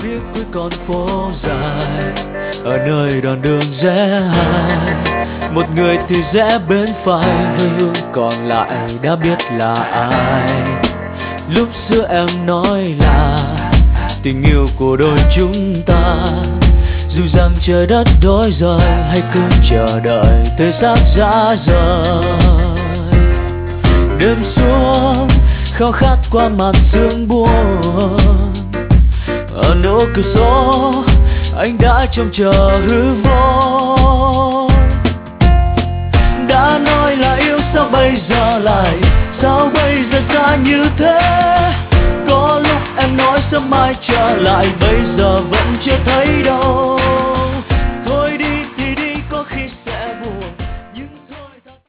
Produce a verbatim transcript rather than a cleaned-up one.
phía cuối con phố dài, ở nơi đoạn đường rẽ hai, một người thì rẽ bên phải hơi hướng còn lại đã biết là ai. Lúc xưa em nói là tình yêu của đôi chúng ta, dù rằng trời đất đổi rời hay cứ chờ đợi thời gian ra rời. Đêm xuống khao khát qua màn sương buồn, ở nỗ cửa sổ anh đã trông chờ hư vô. Đã nói là yêu sao bây giờ lại, sao bây giờ xa như thế. Có lúc em nói sớm mai trở lại, bây giờ vẫn chưa thấy đâu.